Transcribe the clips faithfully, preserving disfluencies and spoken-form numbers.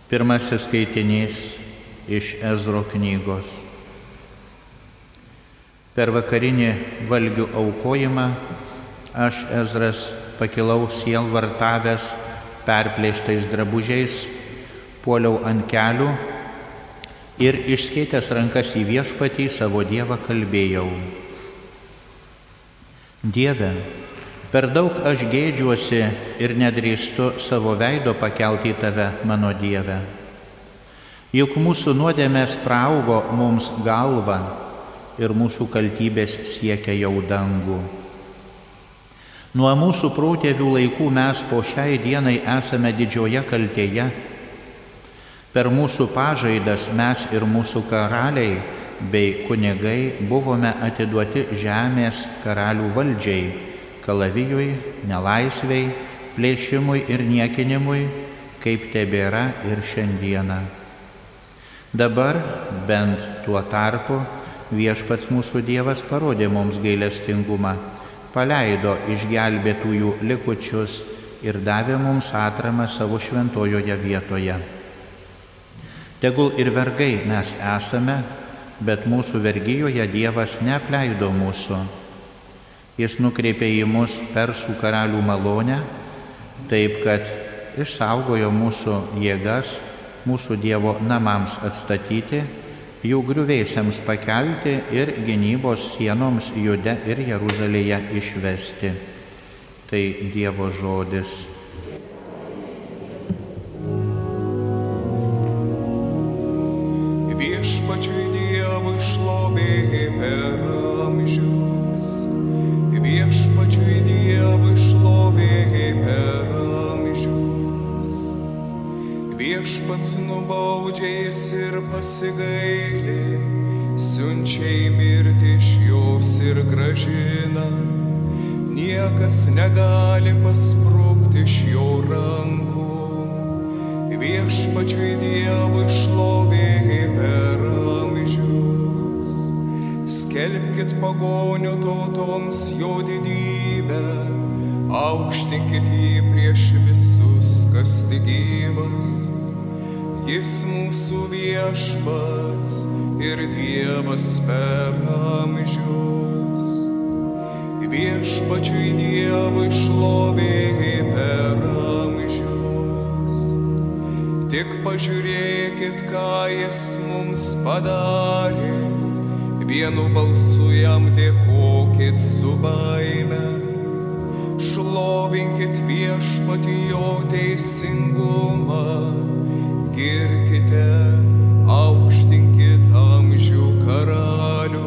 Pirmasis skaitinys iš Ezro knygos. Per vakarinį valgių aukojimą aš, Ezras, pakilau sielvartavęs, perplėštais drabužiais, puoliau ant kelių ir išskėtęs rankas į Viešpatį savo Dievą kalbėjau. Dieve, per daug aš gėdžiuosi ir nedrįstu savo veido pakelti į Tave, mano Dieve. Juk mūsų nuodėmės praaugo mums galvą ir mūsų kaltybės siekia jau dangų. Nuo mūsų protėvių laikų mes po šiai dienai esame didžioje kaltėje. Per mūsų pažaidas mes ir mūsų karaliai bei kunigai buvome atiduoti žemės karalių valdžiai, kalavijui, nelaisvei, plėšimui ir niekinimui, kaip tebėra ir šiandieną. Dabar, bent tuo tarpu, Viešpats mūsų Dievas parodė mums gailestingumą, paleido išgelbėtųjų likučius ir davė mums atramą savo šventojoje vietoje. Tegul ir vergai mes esame, bet mūsų vergijoje Dievas neapleido mūsų. Jis nukreipė į mus persų karalių malonę, taip kad išsaugojo mūsų jėgas, mūsų Dievo namams atstatyti, jų griuvėsiams pakelti ir gynybos sienoms Jude ir Jeruzalėje išvesti. Tai Dievo žodis. Viešpačiui Dievui šlovė per amžius. Viešpačiui Dievui šlovė per amžius. Viešpats nubaudžiais ir pasigailė, siunčia į mirtį iš jos ir grąžina. Niekas negali pasprukti iš jo rankų. Viešpačiui Dievui šlovė per amžius. Skelbkit pagonių tautoms jo didybę, aukštinkit jį prieš visus, kas tik gyvas. Jis mūsų Viešpats ir Dievas per amžius. Viešpačiui Dievui šlovė per amžius. Tik pažiūrėkit, ką jis mums padarė, vienu balsu jam dėkokit su baime. Šlovinkit Viešpatį jo teisingumą, girkite, aukštinkit amžių karalių.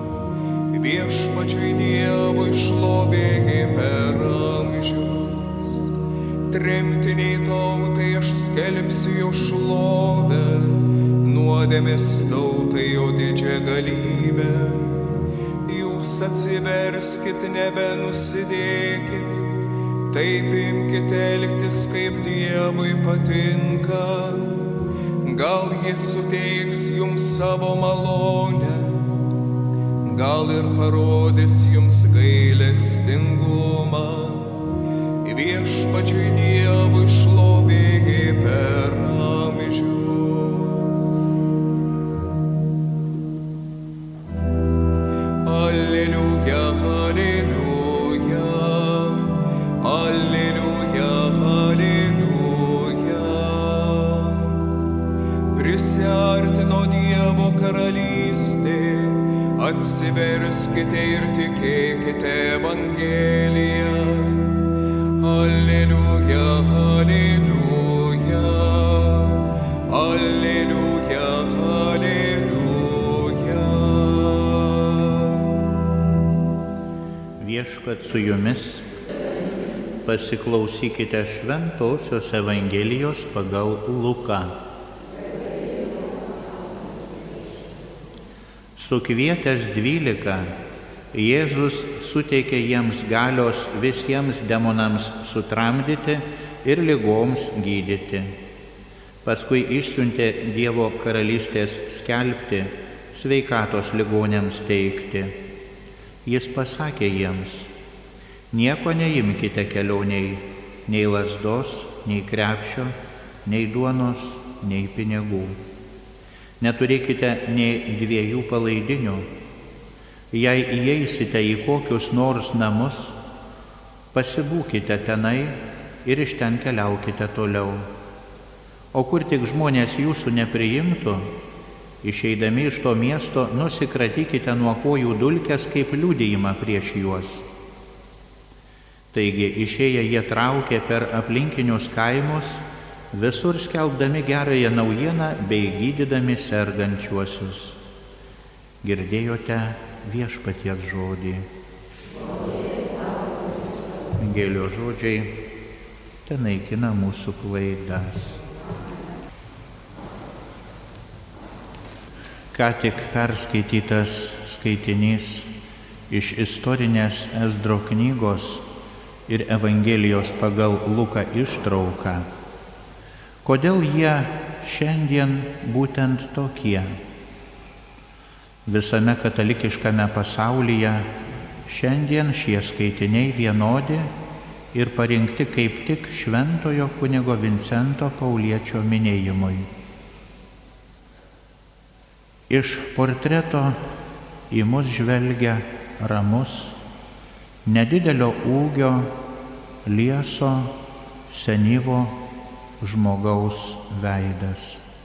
Viešpačiui Dievui šlovė per amžius. Tremtiniai tautai aš skelbsiu jo šlovę, nuodėmės tautai jo didžią galybę. Jūs atsiverskit, nebenusidėkit, taip imkit elgtis, kaip Dievui patinka. Gal jis suteiks jums savo malonę, gal ir parodys jums gailestingumą. Viešpačiui Dievui šlovė per amžius. Alleluja, alleluja, alleluja, alleluja. Prisiartino Dievo karalystė, atsiverskite ir tikėkite Evangeliją. Alleluja, alleluja, alleluja, alleluja. Viešpats su jumis, pasiklausykite šventosios Evangelijos pagal Luką. Sukvietęs dvylika, Jėzus suteikė jiems galios visiems demonams sutramdyti ir ligoms gydyti. Paskui išsiuntė Dievo karalystės skelbti, sveikatos ligoniams teikti. Jis pasakė jiems: nieko neimkite kelioniai, nei lazdos, nei krepšio, nei duonos, nei pinigų. Neturėkite nei dviejų palaidinių. Jei įeisite į kokius nors namus, pasibūkite tenai ir iš ten keliaukite toliau. O kur tik žmonės jūsų nepriimtų, išeidami iš to miesto, nusikratykite nuo kojų dulkes kaip liudijimą prieš juos. Taigi išėję jie traukė per aplinkinius kaimus, visur skelbdami gerąją naujieną bei gydydami sergančiuosius. Girdėjote viešpaties žodį. Evangelijos žodžiai tenaikina mūsų klaidas. Ką tik perskaitytas skaitinys iš istorinės Ezdro knygos ir Evangelijos pagal Luką ištrauką. Kodėl jie šiandien būtent tokie? Visame katalikiškame pasaulyje šiandien šie skaitiniai vienodi ir parinkti kaip tik šventojo kunigo Vincento Pauliečio minėjimui. Iš portreto į mus žvelgia ramus, nedidelio ūgio, lieso, senyvo žmogaus veidas.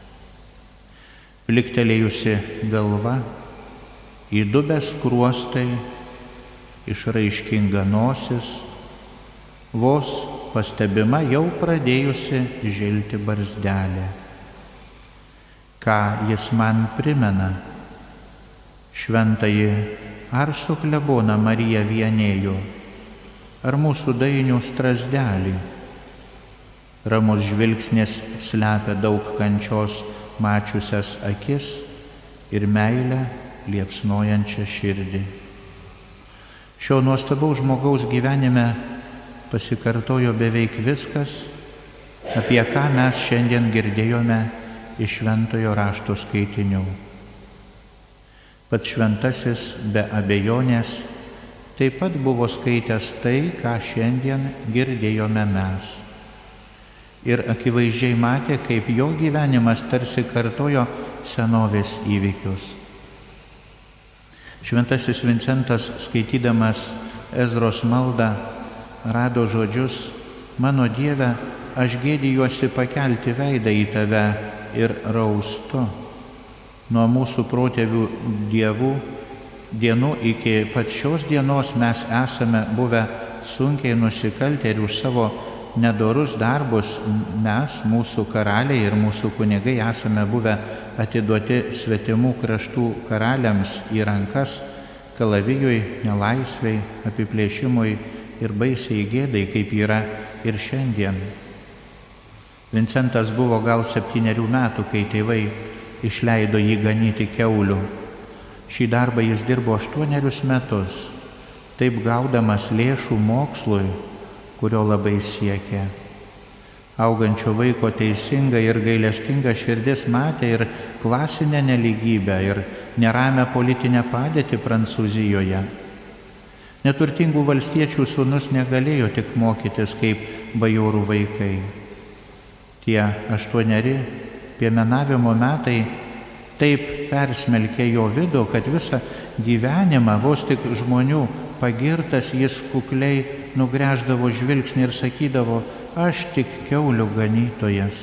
Pliktelėjusi galva, įdubęs skruostai, išraiškinga nosis, vos pastebima jau pradėjusi žilti barzdelė. Ką jis man primena? Šventąjį Arso kleboną Mariją Vienėjų, ar mūsų dainių strazdelį. Ramus žvilgsnis slepia daug kančios mačiusias akis ir meilę liepsnojančią širdį. Šio nuostabaus žmogaus gyvenime pasikartojo beveik viskas, apie ką mes šiandien girdėjome iš šventojo rašto skaitinių. Pats šventasis be abejonės taip pat buvo skaitęs tai, ką šiandien girdėjome mes. Ir akivaizdžiai matė, kaip jo gyvenimas tarsi kartojo senovės įvykius. Šventasis Vincentas, skaitydamas Ezros maldą, rado žodžius: mano Dieve, aš gėdijuosi pakelti veidą į tave ir raustu. Nuo mūsų protėvių dievų dienų iki pat šios dienos mes esame buvę sunkiai nusikaltę ir už savo nedorus darbus mes, mūsų karaliai ir mūsų kunigai, esame buvę atiduoti svetimų kraštų karaliams į rankas, kalavijui, nelaisvei, apiplėšimui ir baisiai gėdai, kaip yra ir šiandien. Vincentas buvo gal septynerių metų, kai tėvai išleido jį ganyti kiaulių. Šį darbą jis dirbo aštuonerius metus, taip gaudamas lėšų mokslui, kurio labai siekė. Augančio vaiko teisinga ir gailestinga širdis matė ir klasinę nelygybę, ir neramią politinę padėtį Prancūzijoje. Neturtingų valstiečių sūnus negalėjo tik mokytis kaip bajorų vaikai. Tie aštuoneri piemenavimo metai taip persmelkė jo vidų, kad visą gyvenimą vos tik žmonių pagirtas jis kukliai nugręždavo žvilgsnį ir sakydavo: aš tik kiaulių ganytojas.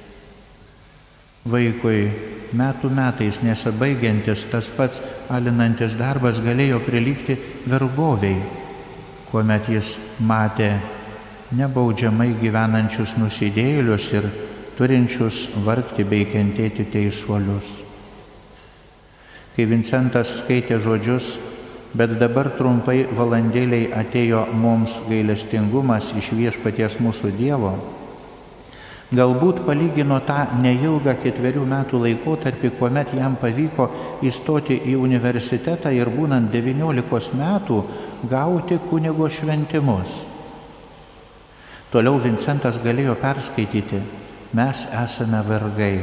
Vaikui metų metais nesibaigiantis tas pats alinantis darbas galėjo prilygti vergovei, kuomet jis matė nebaudžiamai gyvenančius nusidėjėlius ir turinčius vargti bei kentėti teisuolius. Kai Vincentas skaitė žodžius: bet dabar trumpai valandėliai atėjo mums gailestingumas iš viešpaties mūsų Dievo, galbūt palygino tą neilgą ketverių metų laikotarpį, kuomet jam pavyko įstoti į universitetą ir būnant devyniolikos metų gauti kunigo šventimus. Toliau Vincentas galėjo perskaityti: mes esame vergai.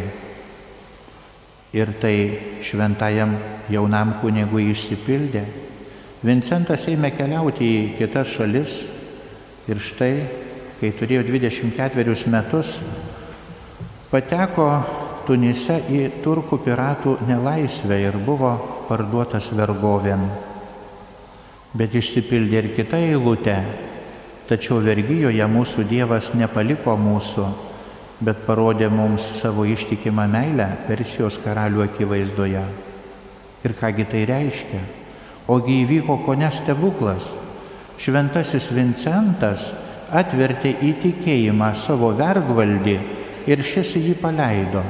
Ir tai šventajam jaunam kunigui išsipildė. Vincentas ėmė keliauti į kitas šalis ir štai, kai turėjo dvidešimt ketverius metus, pateko Tunise į turkų piratų nelaisvę ir buvo parduotas vergovėn. Bet išsipildė ir kita eilutė, tačiau vergijoje mūsų Dievas nepaliko mūsų, bet parodė mums savo ištikimą meilę Persijos karalių akivaizdoje. Ir kągi tai reiškia? Ogi įvyko kone stebuklas. Šventasis Vincentas atvertė į tikėjimą savo vergvaldį ir šis jį paleido.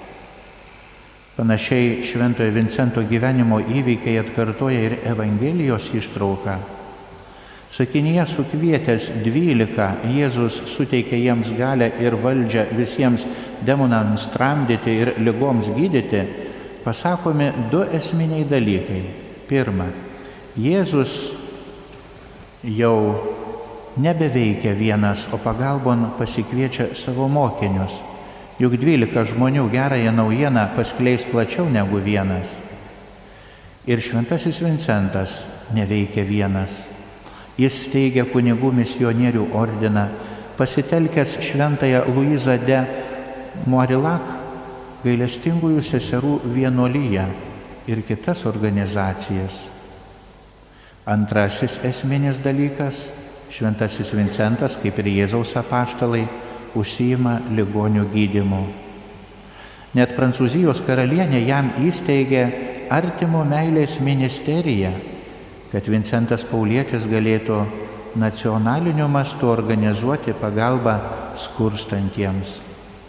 Panašiai Šventojo Vincento gyvenimo įvykiai atkartoja ir Evangelijos ištrauką. Sakinyje sukvietęs dvylika, Jėzus suteikė jiems galę ir valdžią visiems demonams tramdyti ir ligoms gydyti, pasakomi du esminiai dalykai. Pirma, Jėzus jau nebeveikia vienas, o pagalbon pasikviečia savo mokinius. Juk dvylika žmonių gerąją naujieną paskleis plačiau negu vienas. Ir Šventasis Vincentas neveikia vienas. Jis steigia kunigų misionierių ordiną, pasitelkęs šventąją Luizą de Morilak, gailestingųjų seserų vienuoliją ir kitas organizacijas. Antrasis esminis dalykas – Šventasis Vincentas, kaip ir Jėzaus apaštalai, užsiima ligonių gydymu. Net Prancūzijos karalienė jam įsteigė artimo meilės ministeriją, kad Vincentas Paulietis galėtų nacionaliniu mastu organizuoti pagalbą skurstantiems.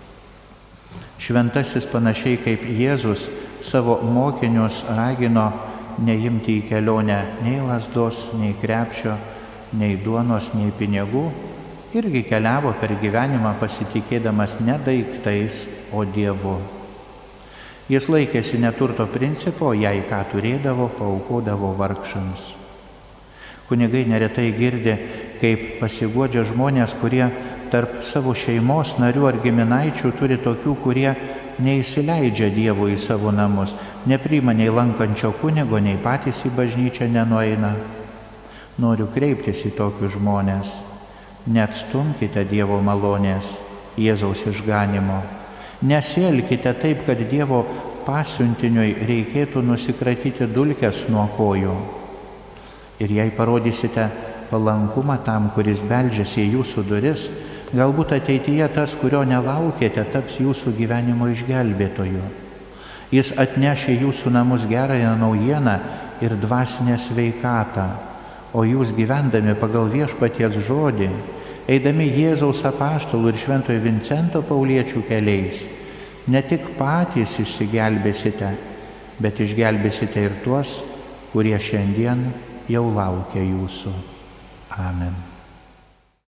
Šventasis panašiai kaip Jėzus savo mokinius ragino neimti į kelionę nei lazdos, nei krepšio, nei duonos, nei pinigų, irgi keliavo per gyvenimą pasitikėdamas ne daiktais, o Dievu. Jis laikėsi neturto principo, jei ką turėdavo, paaukodavo vargšams. Kunigai neretai girdi, kaip pasiguodžia žmonės, kurie tarp savo šeimos narių ar giminaičių turi tokių, kurie neįsileidžia Dievo į savo namus, nepriima nei lankančio kunigo, nei patys į bažnyčią nenueina. Noriu kreiptis į tokius žmonės. Neatstumkite Dievo malonės, Jėzaus išganimo. Nesielkite taip, kad Dievo pasiuntiniui reikėtų nusikratyti dulkes nuo kojų. Ir jei parodysite palankumą tam, kuris beldžiasi į jūsų duris, galbūt ateityje tas, kurio nelaukėte, taps jūsų gyvenimo išgelbėtoju. Jis atneš į jūsų namus gerąją naujieną ir dvasinę sveikatą, o jūs gyvendami pagal Viešpaties žodį, eidami Jėzaus apaštalų ir Šventojo Vincento Pauliečių keliais, ne tik patys išsigelbėsite, bet išgelbėsite ir tuos, kurie šiandien jau laukia jūsų. Amen.